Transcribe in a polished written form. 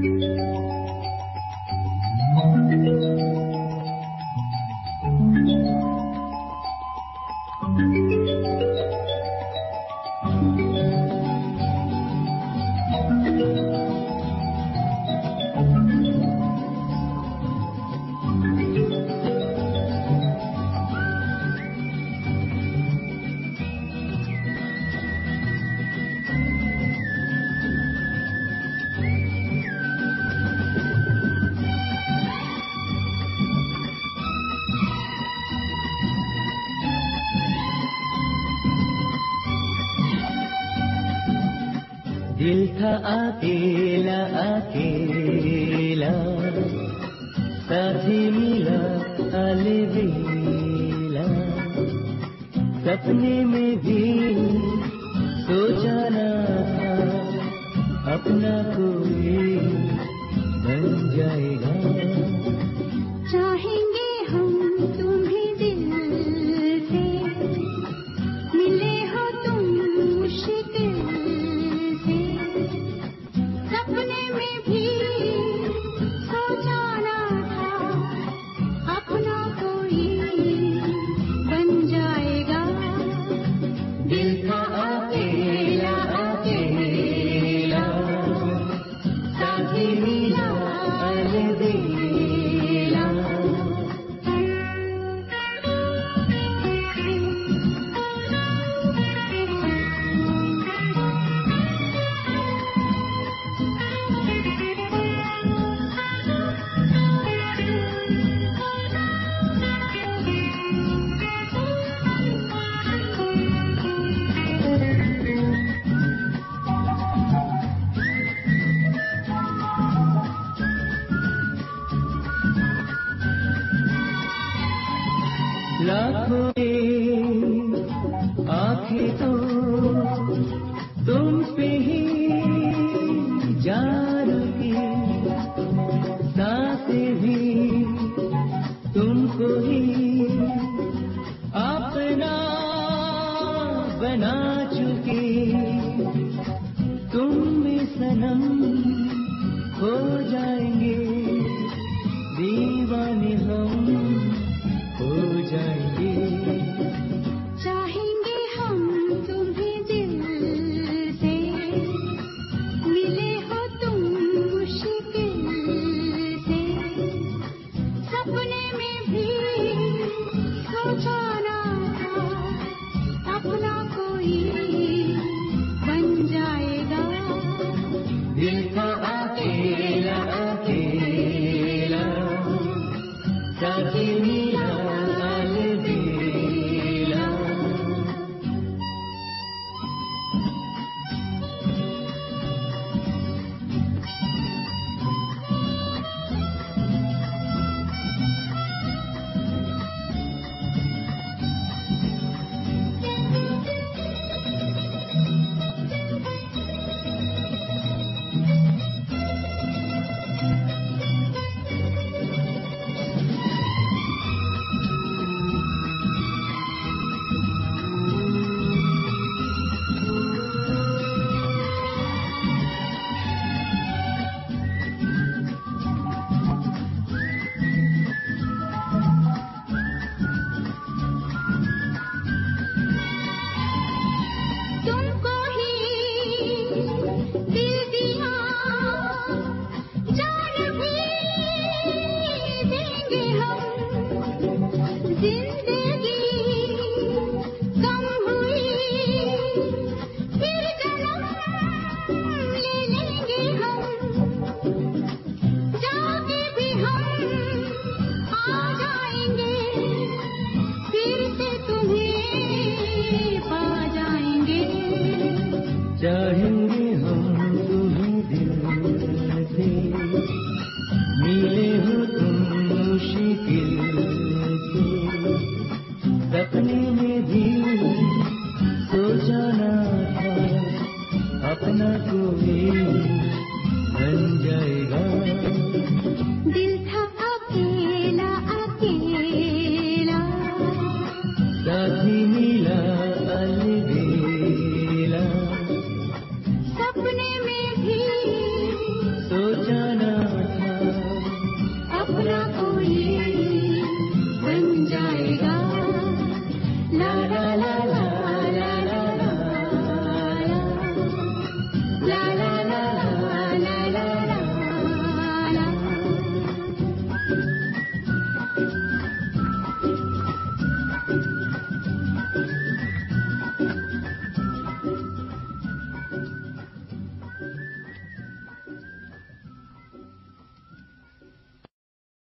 दिल था अकेला अकेला, साथी मिला अलबेला। सपने में भी सोचा न था अपना कोई बन जाएगा। चाहेंगे हम तुम्हें दिल से, मिले हो तुम मुश्किल से। सपने में भी सोचा ना था अपना कोई बन जाएगा। दिल था अकेला अकेला, साथी मिला अलबेला। लाखों आंखें तो तुम पे ही जान की, सांसें भी तुमको ही अपना बना चुकी। तुम भी सनम हो जाएंगे, दीवाने हम हो जाएंगे। चाहेंगे हम तुम्हें दिल से, मिले हो तुम मुश्किल से। सपने में भी सोचा ना था अपना कोई बन जाएगा। दिल का अकेला